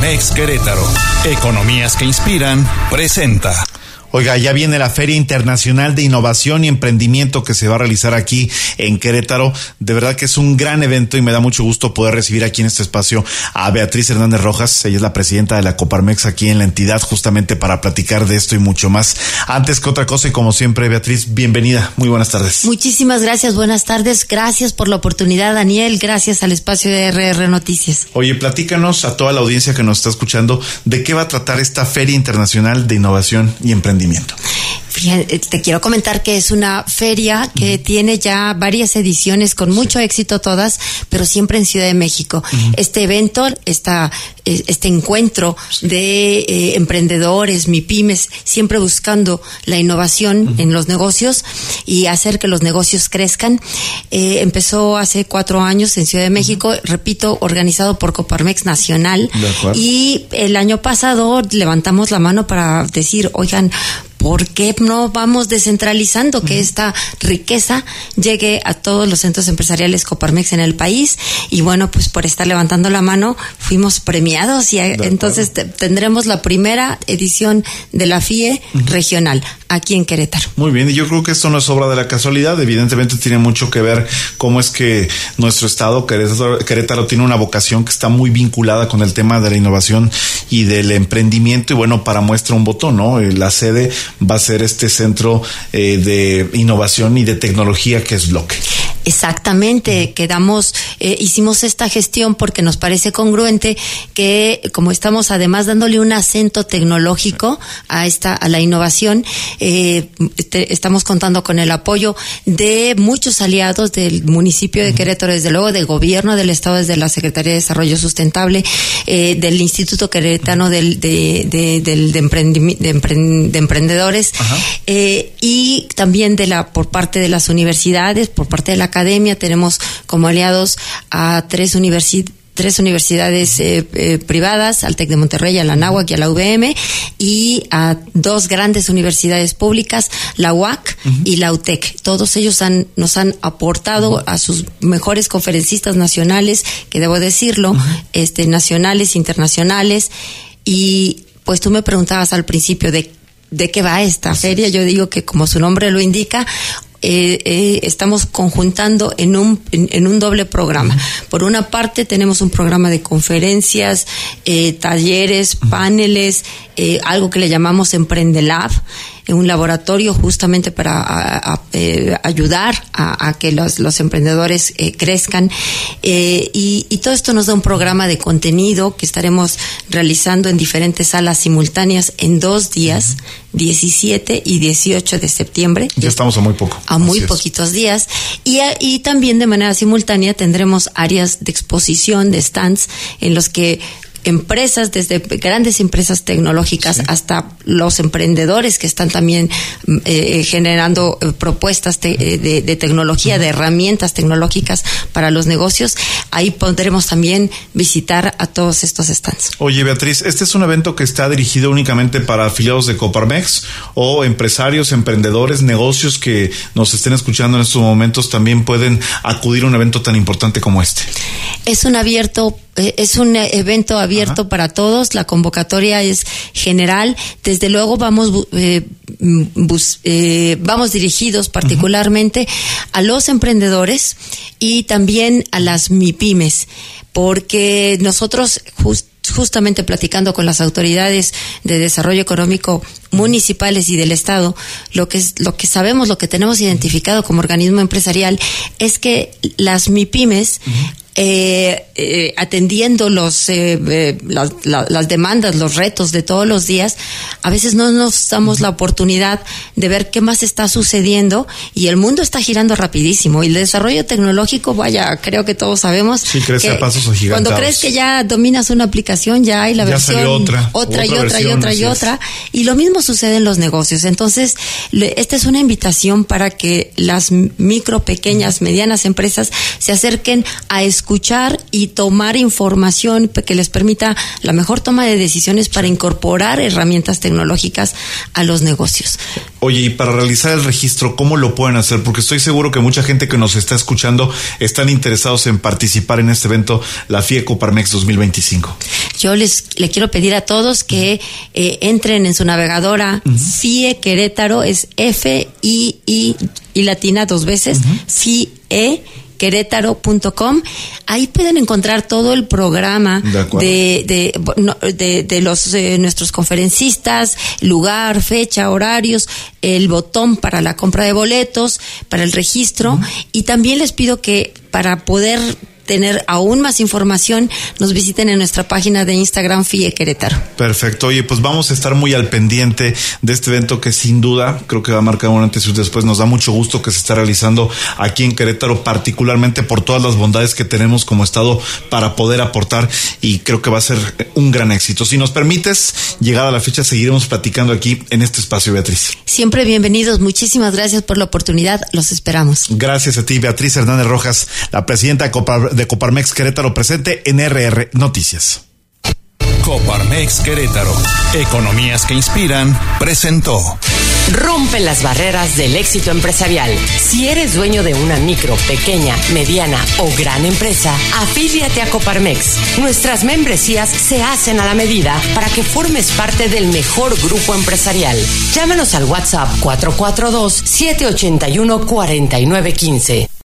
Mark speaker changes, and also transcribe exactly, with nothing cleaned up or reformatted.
Speaker 1: Coparmex Querétaro. Economías que inspiran, presenta.
Speaker 2: Oiga, ya viene la Feria Internacional de Innovación y Emprendimiento que se va a realizar aquí en Querétaro. De verdad que es un gran evento y me da mucho gusto poder recibir aquí en este espacio a Beatriz Hernández Rojas. Ella es la presidenta de la Coparmex aquí en la entidad, justamente para platicar de esto y mucho más. Antes que otra cosa, y como siempre, Beatriz, bienvenida. Muy buenas tardes.
Speaker 3: Muchísimas gracias, buenas tardes. Gracias por la oportunidad, Daniel. Gracias al espacio de R R Noticias.
Speaker 2: Oye, platícanos a toda la audiencia que nos está escuchando de qué va a tratar esta Feria Internacional de Innovación y Emprendimiento.
Speaker 3: Fíjate, te quiero comentar que es una feria que uh-huh. tiene ya varias ediciones con mucho sí. éxito todas, pero siempre en Ciudad de México. Uh-huh. Este evento, esta, este encuentro sí. de eh, emprendedores, MIPYMES, siempre buscando la innovación uh-huh. en los negocios y hacer que los negocios crezcan. Eh, empezó hace cuatro años en Ciudad de México, uh-huh. repito, organizado por Coparmex Nacional. Y el año pasado levantamos la mano para decir, oigan, ¿por qué no vamos descentralizando que esta riqueza llegue a todos los centros empresariales Coparmex en el país? Y bueno, pues por estar levantando la mano fuimos premiados y entonces te, tendremos la primera edición de la F I E uh-huh. regional aquí en Querétaro.
Speaker 2: Muy bien, y yo creo que esto no es obra de la casualidad, evidentemente tiene mucho que ver cómo es que nuestro estado, Querétaro, Querétaro tiene una vocación que está muy vinculada con el tema de la innovación y del emprendimiento, y bueno, para muestra un botón, ¿no? La sede va a ser este centro eh, de innovación y de tecnología que es Bloque.
Speaker 3: Exactamente, quedamos, eh, hicimos esta gestión porque nos parece congruente que, como estamos además dándole un acento tecnológico a esta, a la innovación, eh, te, estamos contando con el apoyo de muchos aliados del municipio de Querétaro, desde luego del gobierno del estado, desde la Secretaría de Desarrollo Sustentable, eh, del Instituto Queretano del, de, de, del, de, emprendi, de, emprend, de Emprendedores, eh, y también de la, por parte de las universidades, por parte de la academia. Tenemos como aliados a tres universidades tres universidades eh, eh, privadas, al TEC de Monterrey, a la Anáhuac y a la U V M, y a dos grandes universidades públicas, la U A C uh-huh. y la U T E C. Todos ellos han, nos han aportado uh-huh. a sus mejores conferencistas nacionales, que debo decirlo, uh-huh. este, nacionales, internacionales, y pues tú me preguntabas al principio de, de qué va esta feria. Yo digo que, como su nombre lo indica, Eh, eh, estamos conjuntando en un en, en un doble programa. Por una parte tenemos un programa de conferencias, eh, talleres, paneles, eh, algo que le llamamos Emprendelab, eh, un laboratorio justamente para a, a, eh, ayudar a, a que los, los emprendedores eh, crezcan, eh, y, y todo esto nos da un programa de contenido que estaremos realizando en diferentes salas simultáneas en dos días, diecisiete y dieciocho de septiembre.
Speaker 2: Ya estamos a muy poco.
Speaker 3: A muy poquitos días. Y, y también de manera simultánea tendremos áreas de exposición, de stands, en los que empresas, desde grandes empresas tecnológicas sí. hasta los emprendedores que están también eh, generando eh, propuestas te, de, de tecnología, uh-huh. de herramientas tecnológicas para los negocios. Ahí podremos también visitar a todos estos stands.
Speaker 2: Oye, Beatriz, ¿este es un evento que está dirigido únicamente para afiliados de Coparmex o empresarios, emprendedores, negocios que nos estén escuchando en estos momentos también pueden acudir a un evento tan importante como este?
Speaker 3: Es un abierto Es un evento abierto Ajá. para todos. La convocatoria es general. Desde luego vamos eh, bus, eh, vamos dirigidos particularmente uh-huh. a los emprendedores y también a las MIPYMES, porque nosotros just, justamente platicando con las autoridades de desarrollo económico municipales y del estado, lo que es, lo que sabemos, lo que tenemos identificado como organismo empresarial es que las MIPYMES uh-huh. Eh, eh, atendiendo los eh, eh, la, la, las demandas, los retos de todos los días, a veces no nos damos la oportunidad de ver qué más está sucediendo, y el mundo está girando rapidísimo, y el desarrollo tecnológico, vaya, creo que todos sabemos
Speaker 2: sí, crece
Speaker 3: que
Speaker 2: a pasos agigantados.
Speaker 3: Cuando crees que ya dominas una aplicación, ya hay la
Speaker 2: ya
Speaker 3: versión
Speaker 2: otra,
Speaker 3: otra, otra y
Speaker 2: versión,
Speaker 3: otra y otra y otra, y lo mismo sucede en los negocios. Entonces, le, esta es una invitación para que las micro, pequeñas, medianas empresas se acerquen a escuchar escuchar y tomar información que les permita la mejor toma de decisiones para incorporar herramientas tecnológicas a los negocios.
Speaker 2: Oye, y para realizar el registro, ¿cómo lo pueden hacer? Porque estoy seguro que mucha gente que nos está escuchando están interesados en participar en este evento, la F I E Coparmex dos mil veinticinco.
Speaker 3: Yo les le quiero pedir a todos que eh, entren en su navegadora. uh-huh. F I E Querétaro, es F I I y latina dos veces, uh-huh. F I E querétaro punto com. Ahí pueden encontrar todo el programa de de, de, de, de los eh, nuestros conferencistas, lugar, fecha, horarios, el botón para la compra de boletos, para el registro. Uh-huh. Y también les pido que para poder tener aún más información, nos visiten en nuestra página de Instagram F I E Querétaro.
Speaker 2: Perfecto. Oye, pues vamos a estar muy al pendiente de este evento que sin duda creo que va a marcar un antes y un después. Nos da mucho gusto que se esté realizando aquí en Querétaro, particularmente por todas las bondades que tenemos como estado para poder aportar, y creo que va a ser un gran éxito. Si nos permites, llegada la fecha, seguiremos platicando aquí en este espacio, Beatriz.
Speaker 3: Siempre bienvenidos. Muchísimas gracias por la oportunidad. Los esperamos.
Speaker 2: Gracias a ti, Beatriz Hernández Rojas, la presidenta de Copar de Coparmex Querétaro, presente en R R Noticias.
Speaker 1: Coparmex Querétaro, economías que inspiran, presentó.
Speaker 4: Rompe las barreras del éxito empresarial. Si eres dueño de una micro, pequeña, mediana o gran empresa, afíliate a Coparmex. Nuestras membresías se hacen a la medida para que formes parte del mejor grupo empresarial. Llámanos al WhatsApp cuatro cuatro dos, siete ocho uno, cuatro nueve uno cinco.